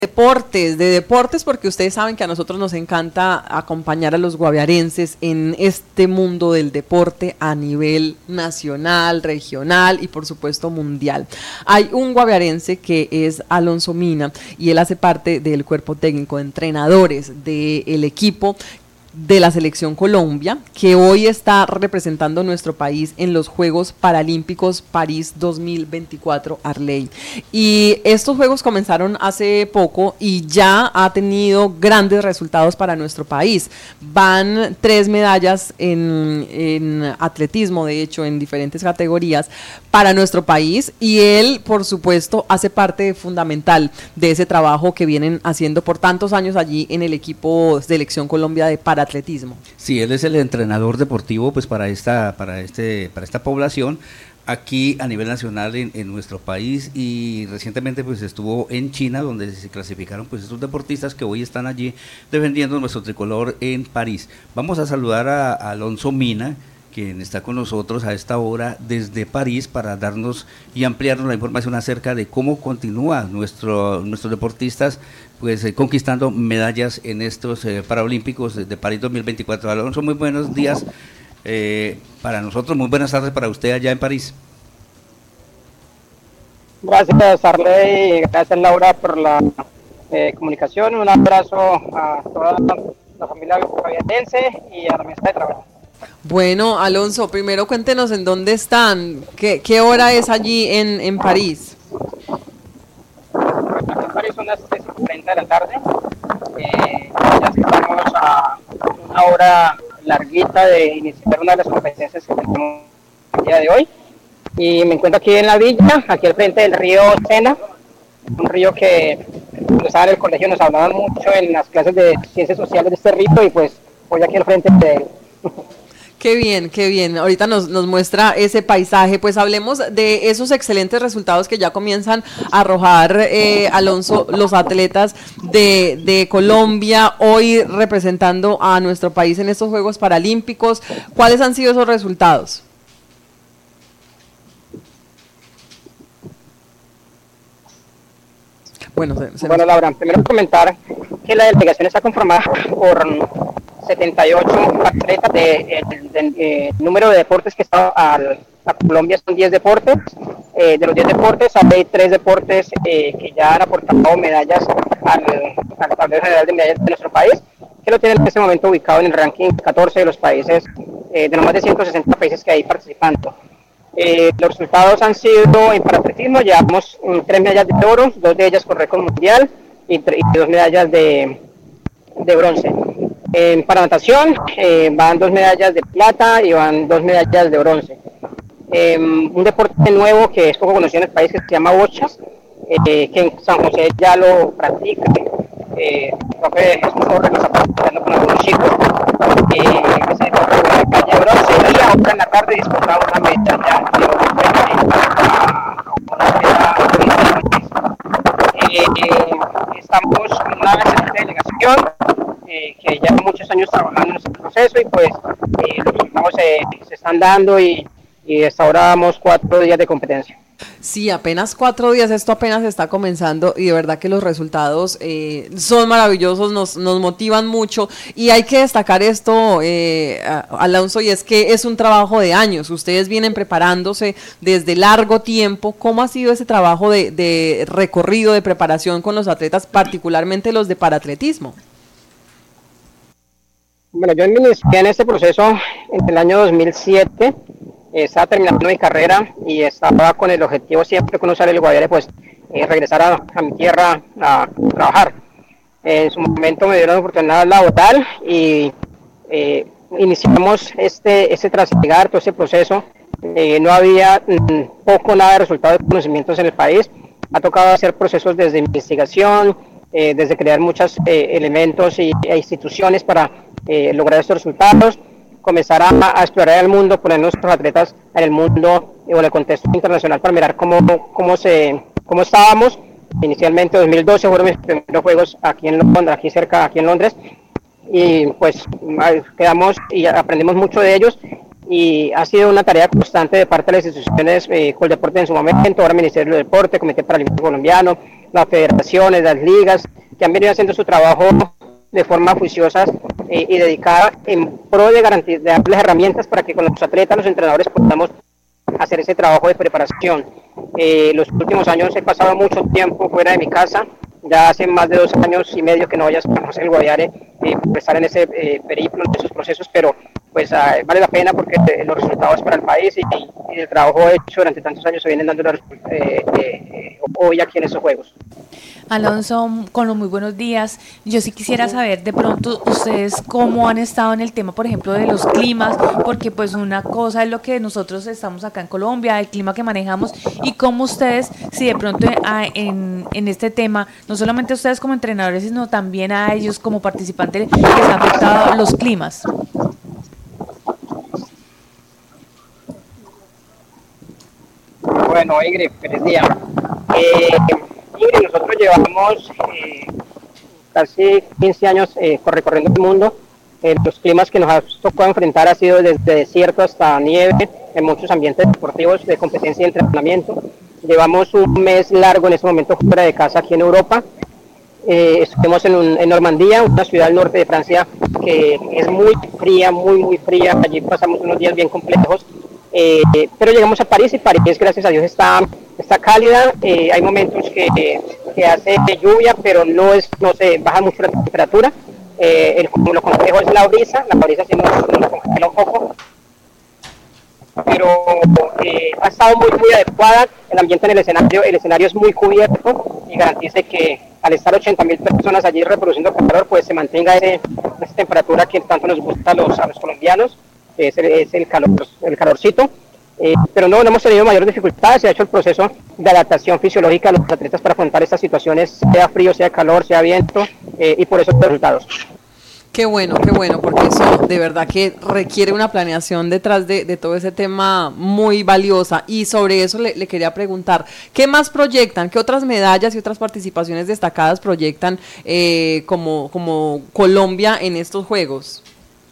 de deportes, porque ustedes saben que a nosotros nos encanta acompañar a los guaviarenses en este mundo del deporte a nivel nacional, regional y por supuesto mundial. Hay un guaviarense que es Alonso Mina y él hace parte del cuerpo técnico de entrenadores del equipo de la selección Colombia, que hoy está representando nuestro país en los Juegos Paralímpicos París 2024 Arley. Y estos Juegos comenzaron hace poco y ya ha tenido grandes resultados para nuestro país. Van 3 medallas en atletismo, de hecho, en diferentes categorías para nuestro país, y él, por supuesto, hace parte fundamental de ese trabajo que vienen haciendo por tantos años allí en el equipo Selección Colombia de Paratletismo. Sí, él es el entrenador deportivo pues para esta población aquí a nivel nacional en nuestro país, y recientemente pues estuvo en China, donde se clasificaron pues estos deportistas que hoy están allí defendiendo nuestro tricolor en París. Vamos a saludar a Alonso Mina, quien está con nosotros a esta hora desde París para darnos y ampliarnos la información acerca de cómo continúa nuestros deportistas pues conquistando medallas en estos Paralímpicos de París 2024. Alonso, muy buenos días para nosotros, muy buenas tardes para usted allá en París. Gracias, Arley, gracias, Laura, por la comunicación. Un abrazo a toda la familia guaviarense y a la mesa de trabajo. Bueno, Alonso, primero cuéntenos en dónde están, qué hora es allí en París. Aquí en París son las 3:30 de la tarde, ya estamos a una hora larguita de iniciar una de las competencias que tenemos el día de hoy, y me encuentro aquí en la villa, aquí al frente del río Sena, un río que cuando estaba en el colegio nos hablaban mucho en las clases de ciencias sociales de este río, y pues voy aquí al frente de él. Qué bien, qué bien. Ahorita nos muestra ese paisaje. Pues hablemos de esos excelentes resultados que ya comienzan a arrojar, Alonso, los atletas de Colombia, hoy representando a nuestro país en estos Juegos Paralímpicos. ¿Cuáles han sido esos resultados? Bueno, Laura, primero comentar que la delegación está conformada por 78 atletas. El número de deportes que está a Colombia son 10 deportes. De los 10 deportes hay 3 deportes que ya han aportado medallas al tablero general de medallas de nuestro país, que lo tienen en este momento ubicado en el ranking 14 de los países, de los más de 160 países que hay participando. Los resultados han sido en paratletismo, llevamos 3 medallas de oro, 2 de ellas con récord mundial y 2 medallas de bronce. En paranatación van 2 medallas de plata y van 2 medallas de bronce. Un deporte nuevo que es poco conocido en el país, que se llama bochas, que en San José ya lo practica. Creo que es un juego que nos está practicando con algunos chicos. Que se deporte de calle de bronce, y ahora en la tarde disputamos una medalla de oro estamos en una excelente delegación que lleva muchos años trabajando en este proceso, y pues los resultados se están dando, y hasta ahora damos 4 días de competencia. Sí, apenas 4 días, esto apenas está comenzando, y de verdad que los resultados son maravillosos, nos motivan mucho, y hay que destacar esto, Alonso, y es que es un trabajo de años. Ustedes vienen preparándose desde largo tiempo. ¿Cómo ha sido ese trabajo de recorrido, de preparación con los atletas, particularmente los de paratletismo? Bueno, yo me inicié en este proceso en el año 2007, estaba terminando mi carrera y estaba con el objetivo, siempre que uno sale del Guaviare, pues regresar a mi tierra a trabajar. En su momento me dieron oportunidad laboral y iniciamos este trasigar, todo este proceso. No había poco nada de resultados de conocimientos en el país. Ha tocado hacer procesos desde investigación, desde crear muchos elementos e instituciones para lograr estos resultados, comenzar a explorar el mundo, poner nuestros atletas en el mundo o en el contexto internacional para mirar cómo estábamos. Inicialmente en 2012 fueron mis primeros juegos aquí en Londres, aquí en Londres, y pues quedamos y aprendimos mucho de ellos, y ha sido una tarea constante de parte de las instituciones, Coldeporte en su momento, ahora Ministerio del Deporte, Comité Paralímpico Colombiano, las federaciones, las ligas, que han venido haciendo su trabajo de forma juiciosa y dedicada en pro de de darles herramientas para que con los atletas, los entrenadores podamos hacer ese trabajo de preparación. Los últimos años he pasado mucho tiempo fuera de mi casa, ya hace más de 2 años y medio que no voy a conocer el Guaviare, por estar en ese periplo, en esos procesos, pero pues vale la pena porque los resultados para el país y el trabajo hecho durante tantos años se vienen dando hoy aquí en esos Juegos. Alonso, con los muy buenos días. Yo sí quisiera saber de pronto ustedes cómo han estado en el tema, por ejemplo, de los climas, porque pues una cosa es lo que nosotros estamos acá en Colombia, el clima que manejamos, y cómo ustedes, si de pronto en este tema, no solamente a ustedes como entrenadores, sino también a ellos como participantes, les ha afectado los climas. Bueno, Ingrid, feliz día. Ingrid, nosotros llevamos casi 15 años recorriendo el mundo. Los climas que nos ha tocado enfrentar ha sido desde desierto hasta nieve en muchos ambientes deportivos de competencia y entrenamiento. Llevamos un mes largo en este momento fuera de casa aquí en Europa. Estuvimos en Normandía, una ciudad al norte de Francia que es muy fría, muy fría. Allí pasamos unos días bien complejos. Pero llegamos a París y París, gracias a Dios, está cálida. Hay momentos que hace lluvia, pero no se baja mucho la temperatura. Lo complejo es la brisa sí nos congela un poco, pero ha estado muy adecuada. El ambiente en el escenario es muy cubierto y garantiza que al estar 80.000 personas allí reproduciendo calor, pues se mantenga esa temperatura que tanto nos gusta a los colombianos, que es el calorcito. Pero no hemos tenido mayores dificultades. Se ha hecho el proceso de adaptación fisiológica de los atletas para afrontar estas situaciones, sea frío, sea calor, sea viento, y por eso los resultados. Qué bueno, porque eso de verdad que requiere una planeación detrás de todo ese tema muy valiosa. Y sobre eso le quería preguntar, ¿qué más proyectan? ¿Qué otras medallas y otras participaciones destacadas proyectan como Colombia en estos Juegos?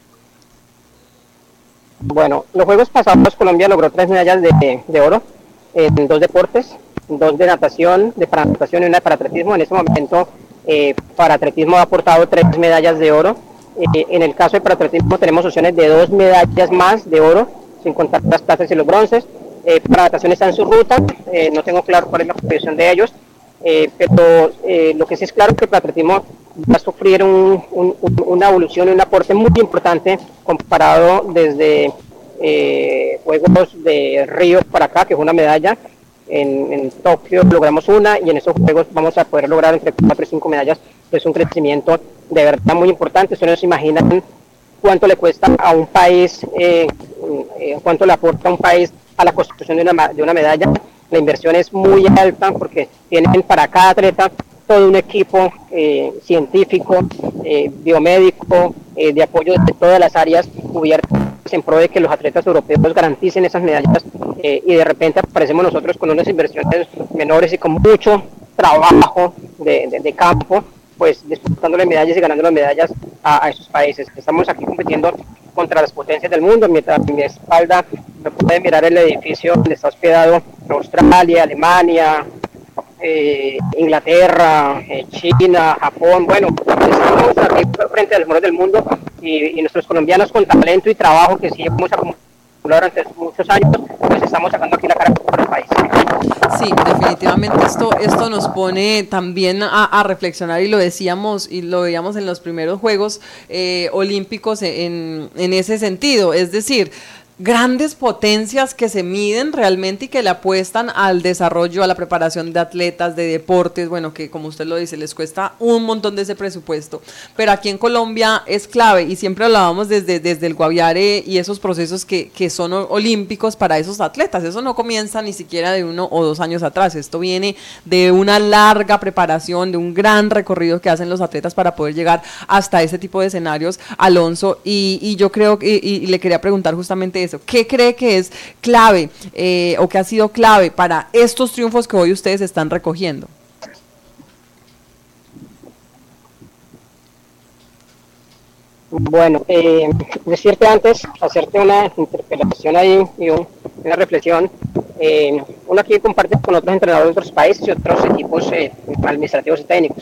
Bueno, los Juegos pasados Colombia logró 3 medallas de oro en 2 deportes, 2 de natación, de paranatación y una de paratletismo. En este momento, paratletismo ha aportado 3 medallas de oro. En el caso de paratletismo tenemos opciones de 2 medallas más de oro, sin contar las platas y los bronces. Paranatación está en su ruta, no tengo claro cuál es la posición de ellos, pero lo que sí es claro es que el paratletismo va a sufrir una evolución y un aporte muy importante comparado desde Juegos de Río para acá, que fue una medalla. En Tokio logramos una y en esos Juegos vamos a poder lograr entre 4 y 5 medallas. Es un crecimiento de verdad muy importante. Ustedes no se imaginan cuánto le cuesta a un país, cuánto le aporta a un país a la construcción de una medalla. La inversión es muy alta porque tienen para cada atleta todo un equipo científico, biomédico, de apoyo de todas las áreas cubiertas en pro de que los atletas europeos garanticen esas medallas, y de repente aparecemos nosotros con unas inversiones menores y con mucho trabajo de campo, pues disputándole medallas y ganando las medallas a esos países. Estamos aquí compitiendo contra las potencias del mundo. Mientras a mi espalda me pueden mirar el edificio donde está hospedado Australia, Alemania, Inglaterra, China, Japón. Bueno, estamos aquí frente a los muros del mundo y nuestros colombianos con talento y trabajo que sí hemos acumulado durante muchos años, pues estamos sacando aquí la cara por el país. Sí, definitivamente esto nos pone también a reflexionar, y lo decíamos y lo veíamos en los primeros Juegos Olímpicos en ese sentido, es decir, grandes potencias que se miden realmente y que le apuestan al desarrollo, a la preparación de atletas, de deportes, bueno, que como usted lo dice, les cuesta un montón de ese presupuesto, pero aquí en Colombia es clave, y siempre hablábamos desde el Guaviare y esos procesos que son olímpicos para esos atletas. Eso no comienza ni siquiera de 1 o 2 años atrás, esto viene de una larga preparación, de un gran recorrido que hacen los atletas para poder llegar hasta ese tipo de escenarios, Alonso, y yo creo que, y le quería preguntar justamente eso, ¿qué cree que es clave o que ha sido clave para estos triunfos que hoy ustedes están recogiendo? Bueno, decirte antes, hacerte una interpelación ahí y una reflexión. Uno aquí comparte con otros entrenadores de otros países y otros equipos administrativos y técnicos.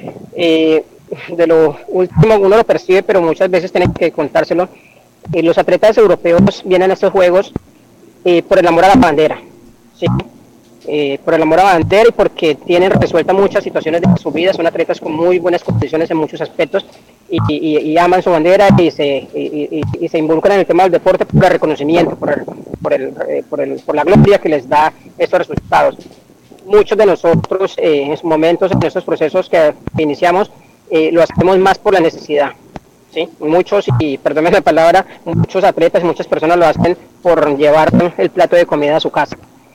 De lo último uno lo percibe, pero muchas veces tienen que contárselo. Los atletas europeos vienen a estos juegos por el amor a la bandera, ¿sí? Por el amor a la bandera y porque tienen resueltas muchas situaciones de su vida, son atletas con muy buenas condiciones en muchos aspectos y aman su bandera y se involucran en el tema del deporte por el reconocimiento, por la gloria que les da estos resultados. Muchos de nosotros en sus momentos, en estos procesos que iniciamos, lo hacemos más por la necesidad. ¿Sí? Muchos, y perdónenme la palabra, muchos atletas y muchas personas lo hacen por llevar el plato de comida a su casa.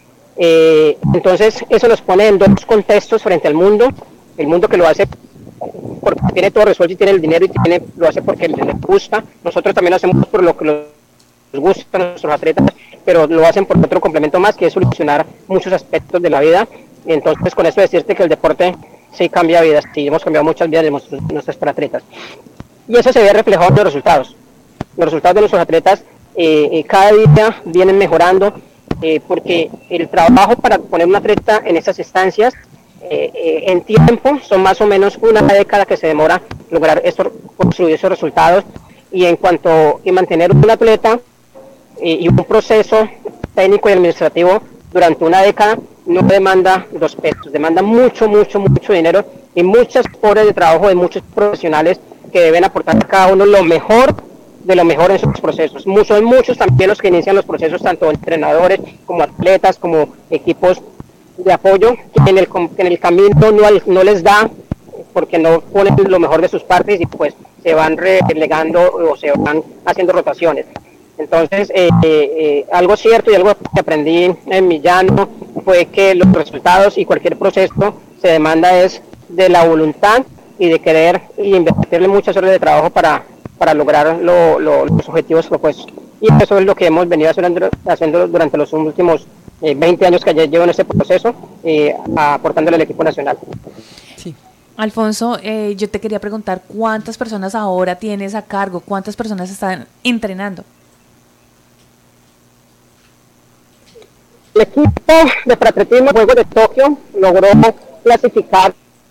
Entonces eso nos pone en dos contextos frente al mundo, el mundo que lo hace porque tiene todo resuelto y tiene el dinero y lo hace porque les gusta, nosotros también lo hacemos por lo que les gusta a nuestros atletas, pero lo hacen por otro complemento más, que es solucionar muchos aspectos de la vida. Entonces con eso decirte que el deporte sí cambia vidas, sí hemos cambiado muchas vidas de nuestros atletas. Y eso se ve reflejado en los resultados. Los resultados de nuestros atletas cada día vienen mejorando porque el trabajo para poner un atleta en esas instancias en tiempo son más o menos una década que se demora lograr construir esos resultados. Y en cuanto a mantener un atleta y un proceso técnico y administrativo durante una década no demanda 2 pesos, demanda mucho dinero y muchas horas de trabajo de muchos profesionales que deben aportar a cada uno lo mejor de lo mejor en sus procesos. Son muchos también los que inician los procesos, tanto entrenadores como atletas, como equipos de apoyo, que en el camino no les da, porque no ponen lo mejor de sus partes y pues se van relegando o se van haciendo rotaciones. Entonces, algo cierto y algo que aprendí en Millano fue que los resultados y cualquier proceso se demanda es de la voluntad y de querer y invertirle muchas horas de trabajo para lograr los objetivos propuestos. Y eso es lo que hemos venido haciendo durante los últimos 20 años que llevo en este proceso, aportándole al equipo nacional. Sí. Alfonso, yo te quería preguntar, ¿cuántas personas ahora tienes a cargo? ¿Cuántas personas están entrenando? El equipo de paratletismo Juegos de Tokio logró clasificar,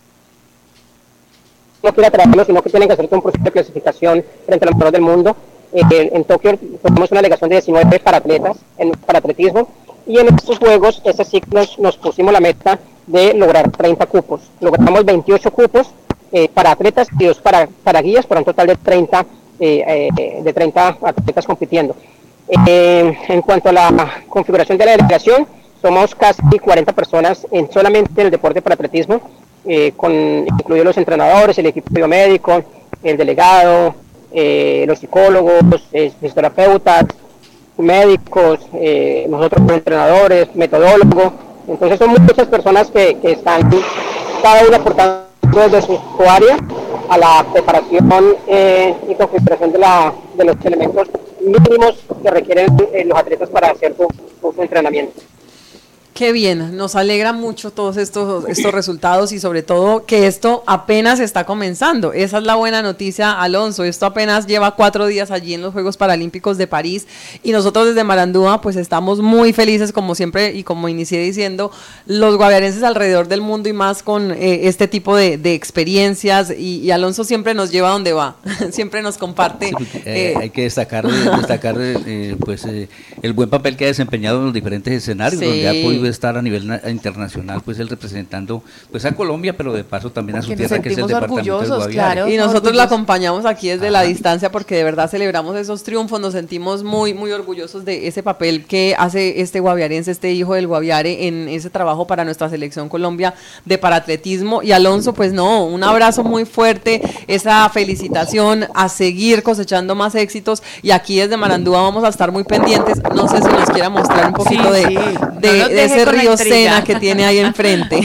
no quiere traerlo, sino que tienen que hacer un proceso de clasificación frente a los mejores del mundo. En Tokio tenemos una delegación de 19 paratletas en paratletismo y en estos juegos, este ciclo nos pusimos la meta de lograr 30 cupos. Logramos 28 cupos para atletas y 2 para guías, por un total de 30 atletas compitiendo. En cuanto a la configuración de la delegación, somos casi 40 personas solamente en el deporte para atletismo, incluidos los entrenadores, el equipo biomédico, el delegado, los psicólogos, fisioterapeutas, médicos, nosotros como entrenadores, metodólogos. Entonces son muchas personas que están cada una aportando desde su área a la preparación y configuración de los elementos mínimos que requieren los atletas para hacer su entrenamiento. Qué bien, nos alegra mucho todos estos resultados y sobre todo que esto apenas está comenzando. Esa es la buena noticia, Alonso. Esto apenas lleva 4 días allí en los Juegos Paralímpicos de París y nosotros desde Marandúa pues estamos muy felices como siempre y como inicié diciendo, los guaviarenses alrededor del mundo y más con este tipo de experiencias y Alonso siempre nos lleva a donde va, siempre nos comparte. Sí, hay que destacar pues el buen papel que ha desempeñado en los diferentes escenarios, sí, donde ha podido estar a nivel internacional, pues él representando pues a Colombia, pero de paso también a su tierra, que es el departamento del Guaviare. Claro, y nosotros lo acompañamos aquí desde la distancia porque de verdad celebramos esos triunfos, nos sentimos muy orgullosos de ese papel que hace este guaviarense, este hijo del Guaviare en ese trabajo para nuestra selección Colombia de paratletismo. Y Alonso, pues no, un abrazo muy fuerte, esa felicitación, a seguir cosechando más éxitos y aquí desde Marandúa vamos a estar muy pendientes. No sé si nos quiera mostrar un poquito de ese río Sena que tiene ahí enfrente.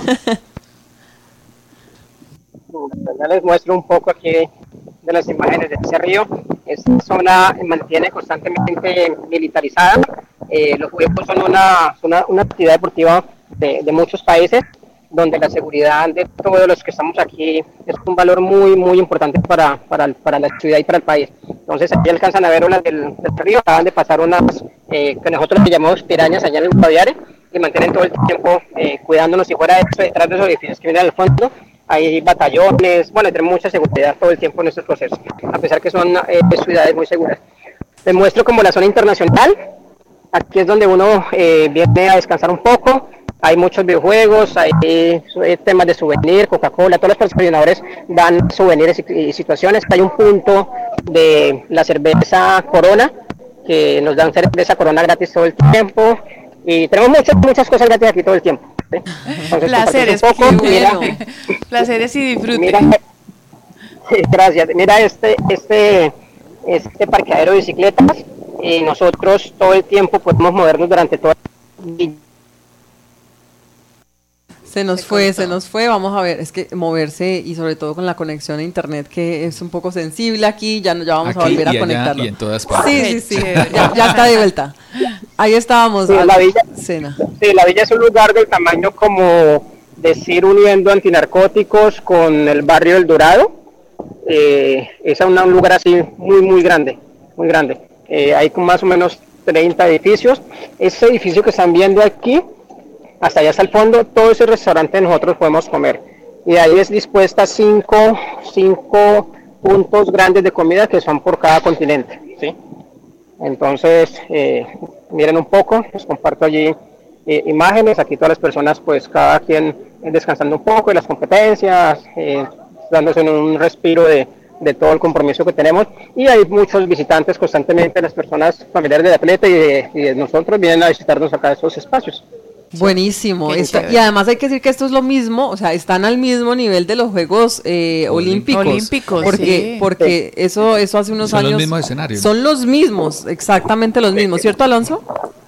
Ya les muestro un poco aquí de las imágenes de ese río. Esta zona mantiene constantemente militarizada. Los juegos son una actividad deportiva de muchos países, donde la seguridad de todos los que estamos aquí es un valor muy importante para la ciudad y para el país. Entonces aquí alcanzan a ver olas del río, acaban de pasar unas que nosotros le llamamos pirañas allá en el Guaviare, y mantienen todo el tiempo cuidándonos. Y fuera de eso, detrás de esos edificios que vienen al fondo, hay batallones, bueno, tenemos mucha seguridad todo el tiempo en estos procesos, a pesar que son ciudades muy seguras. Les muestro como la zona internacional. Aquí es donde uno viene a descansar un poco. Hay muchos videojuegos, hay temas de souvenir, Coca-Cola, todos los patrocinadores dan souvenirs y situaciones. Hay un punto de la cerveza Corona, que nos dan cerveza Corona gratis todo el tiempo. Y tenemos muchas cosas gratis aquí todo el tiempo, ¿sí? Entonces, placeres, un poco, bueno. Placeres y disfrute. Mira, gracias. Mira este parqueadero de bicicletas. Y nosotros todo el tiempo podemos movernos durante todo el día. Se nos fue, vamos a ver, es que moverse y sobre todo con la conexión a internet que es un poco sensible aquí, ya vamos aquí a volver a conectarlo. Allá y en todas partes. Sí, ya está de vuelta. Ahí estábamos. Sí, la villa, Sena. Sí, la villa es un lugar del tamaño como decir uniendo antinarcóticos con el barrio El Dorado. Es un lugar así muy grande, muy grande. Hay más o menos 30 edificios. Ese edificio que están viendo aquí, hasta allá hasta el fondo, todo ese restaurante nosotros podemos comer. Y ahí es dispuesta cinco puntos grandes de comida que son por cada continente, ¿sí? Entonces, miren un poco, les comparto allí imágenes. Aquí todas las personas, pues cada quien descansando un poco de las competencias, dándose un respiro de todo el compromiso que tenemos. Y hay muchos visitantes constantemente, las personas familiares del atleta y de nosotros vienen a visitarnos acá a estos espacios. Buenísimo. Y además hay que decir que esto es lo mismo, o sea, están al mismo nivel de los Juegos Olímpicos. Porque eso hace unos años. Son los mismos escenarios. Son los mismos, exactamente los mismos, ¿cierto, Alonso?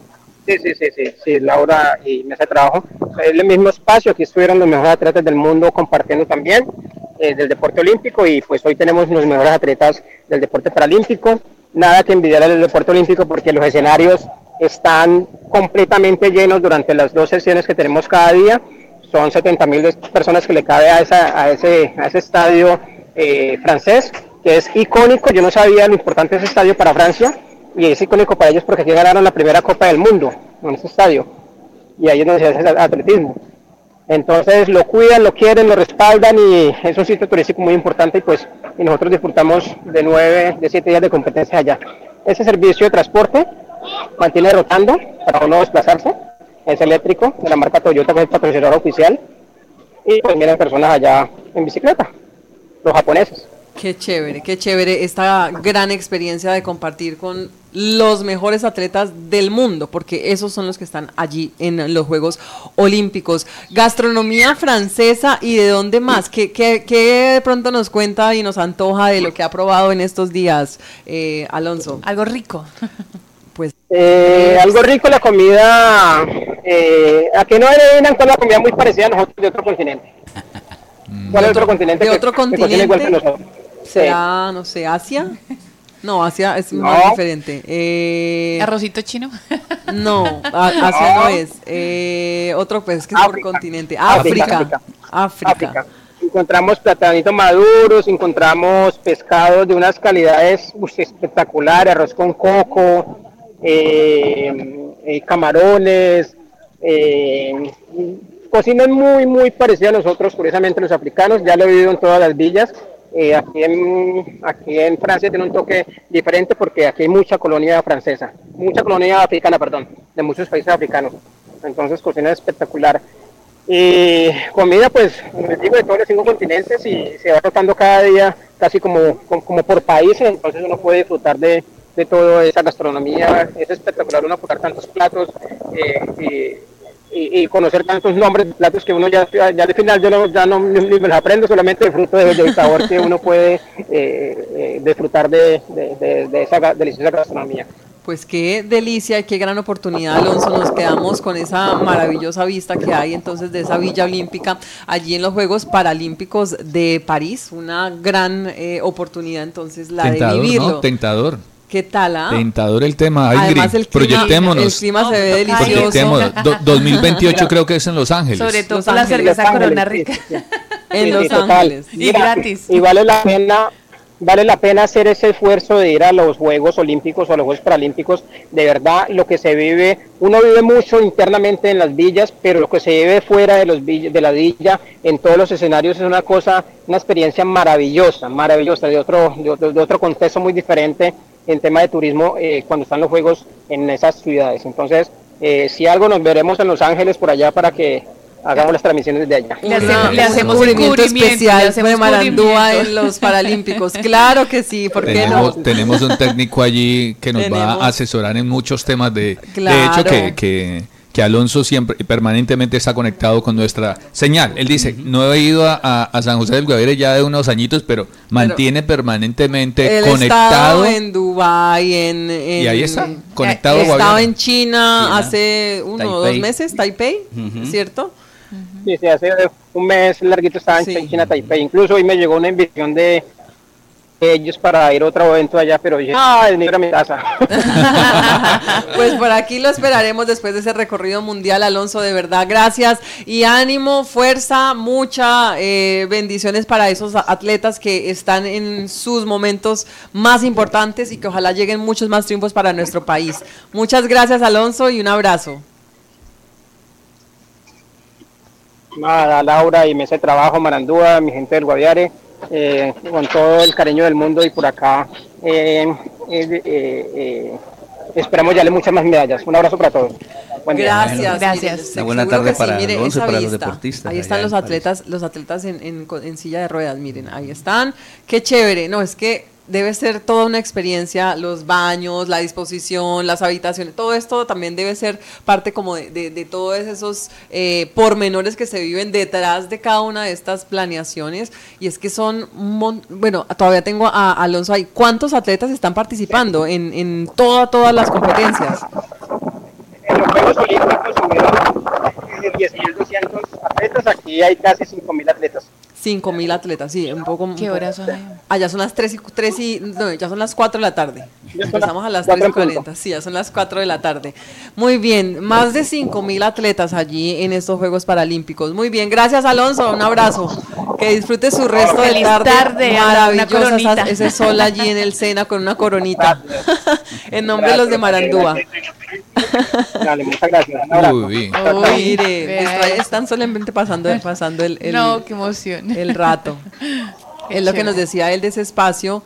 Sí, Laura y mesa de trabajo. Es el mismo espacio, aquí estuvieron los mejores atletas del mundo compartiendo también del deporte olímpico, y pues hoy tenemos los mejores atletas del deporte paralímpico. Nada que envidiar al deporte olímpico porque los escenarios están completamente llenos durante las 2 sesiones que tenemos cada día. Son 70.000 personas que le cabe a ese estadio francés, que es icónico. Yo no sabía lo importante de ese estadio para Francia, y es icónico para ellos porque aquí ganaron la primera Copa del Mundo en ese estadio, y ahí es donde se hace atletismo. Entonces lo cuidan, lo quieren, lo respaldan, y es un sitio turístico muy importante, y nosotros disfrutamos de 7 días de competencia allá. Ese servicio de transporte mantiene rotando para uno desplazarse, es eléctrico, de la marca Toyota, que es el patrocinador oficial, y pues vienen personas allá en bicicleta, los japoneses. Qué chévere esta gran experiencia de compartir con los mejores atletas del mundo, porque esos son los que están allí en los Juegos Olímpicos. Gastronomía francesa, ¿y de dónde más? ¿Qué de pronto nos cuenta y nos antoja de lo que ha probado en estos días, Alonso? Algo rico. Pues algo rico, la comida, aquí no adivinan cuál es la comida muy parecida a nosotros de otro continente. ¿Cuál es otro continente? ¿De otro continente? Igual que nosotros? ¿Será, no sé, Asia? No, Asia es más diferente. ¿Arrocito chino? No, Asia no es. Otro, pues, que es por continente. África. Encontramos platanitos maduros, encontramos pescados de unas calidades espectaculares, arroz con coco, camarones, cocinan muy parecida a nosotros, curiosamente los africanos. Ya lo he vivido en todas las villas. Aquí en Francia tiene un toque diferente porque aquí hay mucha colonia africana, de muchos países africanos. Entonces cocina espectacular. Y comida, pues, les digo, de todos los 5 continentes, y se va rotando cada día casi como por países. Entonces uno puede disfrutar de toda esa gastronomía. Es espectacular uno probar tantos platos y conocer tantos nombres de platos que uno ya al final ya no ni me los aprendo, solamente disfruto del sabor que uno puede disfrutar de esa deliciosa gastronomía. Pues qué delicia y qué gran oportunidad, Alonso. Nos quedamos con esa maravillosa vista que hay entonces de esa Villa Olímpica allí en los Juegos Paralímpicos de París. Una gran oportunidad entonces la tentador, de vivirlo. ¿no? Tentador. ¿Qué tal? Tentador el tema. Además, Proyectémonos. El clima se ve delicioso. 2028 creo que es en Los Ángeles. Sobre todo la cerveza Corona rica. En Los Ángeles. Y gratis. Y vale la pena vale la pena hacer ese esfuerzo de ir a los Juegos Olímpicos o a los Juegos Paralímpicos. De verdad, lo que se vive, uno vive mucho internamente en las villas, pero lo que se vive fuera de la villa, en todos los escenarios, es una cosa, una experiencia maravillosa, de otro contexto muy diferente en tema de turismo cuando están los Juegos en esas ciudades. Entonces, si algo, nos veremos en Los Ángeles por allá para que hagamos las transmisiones desde allá. Le hacemos un cubrimiento especial le hacemos de Marandúa cubrimiento. en los Paralímpicos. Claro que sí, ¿por qué no? Tenemos un técnico allí que nos va Tenemos. a asesorar en muchos temas de Claro. hecho que Alonso siempre y permanentemente está conectado con nuestra señal. Él dice, no he ido a San José del Guaviare ya de unos añitos, pero mantiene permanentemente Él conectado. estado en Dubái, Y ahí está, conectado a Estaba Guaviare. en China, China, hace 1 o 2 Taipei. meses, Taipei, Ujú. ¿cierto? Sí, hace un mes larguito estaba Sí. en China, Taipei. Incluso hoy me llegó una invitación de ellos para ir a otro evento allá, pero dije, me ir a mi casa. Pues por aquí lo esperaremos después de ese recorrido mundial, Alonso, de verdad, gracias y ánimo, fuerza, mucha bendiciones para esos atletas que están en sus momentos más importantes y que ojalá lleguen muchos más triunfos para nuestro país. Muchas gracias, Alonso, y un abrazo. Nada, Laura y Mesa de Trabajo, Marandúa, mi gente del Guaviare, con todo el cariño del mundo y por acá esperamos darle muchas más medallas. Un abrazo para todos. Buen día. Gracias. Gracias. Mire, Una buena seguro tarde que sí, para mire Alonso y esa para los vista. deportistas Ahí allá están en los atletas en silla de ruedas, miren, ahí están. Qué chévere, no, es que debe ser toda una experiencia, los baños, la disposición, las habitaciones, todo esto también debe ser parte como de todos esos pormenores que se viven detrás de cada una de estas planeaciones, y es que son, bueno, todavía tengo a Alonso ahí. ¿Cuántos atletas están participando en todas las competencias? En los Juegos Olímpicos hubieron 10.200 atletas, aquí hay casi 5.000 atletas. 5.000 atletas, sí, un poco. ¿Qué horas son ahí? Allá son las 3 y no, ya son las 4 de la tarde. Ya son Empezamos a las 4 en 3:40, punto. sí, ya son las 4 de la tarde. Muy bien, más de 5.000 atletas allí en estos Juegos Paralímpicos. Muy bien, gracias, Alonso, un abrazo. Que disfrute su resto de Feliz tarde, tarde, una maravillosa, coronita. ese sol allí en el Sena con una coronita. En nombre de los de Marandúa. Dale, muchas gracias. Un abrazo. Uy, bien. Oh, mire, vea están solamente pasando No, qué emoción. el rato. Es lo que nos chévere. decía él de ese espacio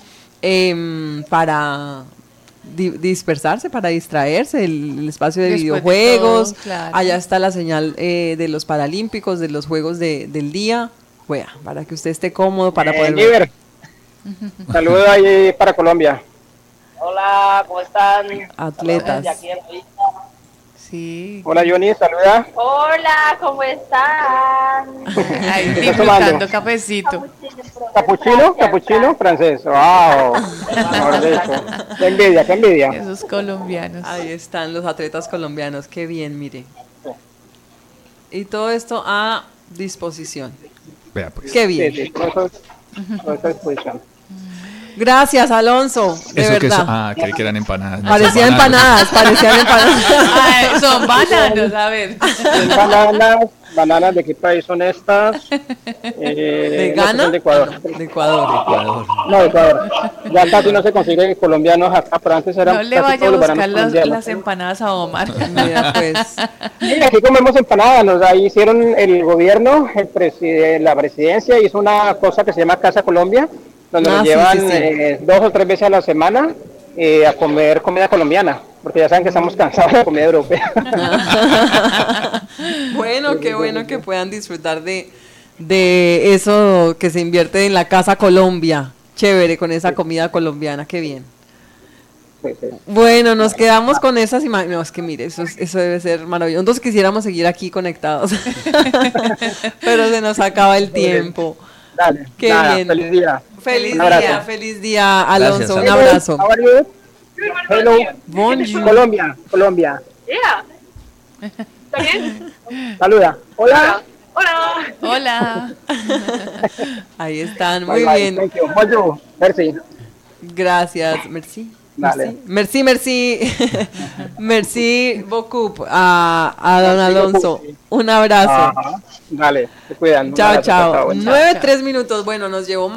para dispersarse, para distraerse, el espacio de Después de videojuegos. todo, claro. Allá está la señal de los Paralímpicos, de los Juegos del día. Wea, para que usted esté cómodo, para poder ver. Niver, saludos ahí para Colombia. Hola, ¿cómo están? Atletas. De aquí en Rica. Sí. Hola Johnny, saluda. Hola, ¿cómo están? Ahí ¿Qué estás disfrutando tomando? cafecito. Capuchino, francés. Wow. Mejor dicho. Qué envidia, qué envidia. Esos colombianos. Ahí están los atletas colombianos, qué bien, mire. Y todo esto a disposición. Vea pues. Qué Sí, bien. sí, todo eso a disposición. Gracias, Alonso, de Eso que verdad. creí que eran empanadas. no, Parecían son bananas. parecían empanadas. Ay, son bananos, a ver. Bananas, ¿de qué país son estas? ¿De no, Ghana? son de Ecuador. De Ecuador. No, de Ecuador. Ya casi no se consigue colombianos acá, pero antes eran No le casi vaya a todos los buscar bananos las colombianos. empanadas a Omar. Mira, pues. Sí, aquí comemos empanadas, ahí hicieron el gobierno, la presidencia hizo una cosa que se llama Casa Colombia, donde nos Sí, llevan sí, sí. 2 o 3 veces a la semana a comer comida colombiana, porque ya saben que estamos cansados de la comida europea. Bueno, qué bueno que puedan disfrutar de eso que se invierte en la Casa Colombia. Chévere, con esa comida colombiana, qué bien. Sí, sí. Bueno, nos quedamos con esas imágenes. No, es que mire, eso debe ser maravilloso. Nosotros quisiéramos seguir aquí conectados, pero se nos acaba el tiempo. Dale, Qué nada, bien. feliz día. Feliz Un abrazo. día, feliz día, Alonso. Gracias, Un abrazo. How are you? Hello. Bonjour. Colombia. Yeah. ¿Está bien? Saluda. Hola. Hola. Hola. Ahí están, Bye, muy bye. bien. Thank you. Bonjour. Merci. Gracias, merci. Dale. Merci, merci beaucoup a don Alonso. Un abrazo. Ajá. Dale, te cuidan. Un Chao, abrazo, chao. chao. 9:03 minutos. Bueno, nos llevó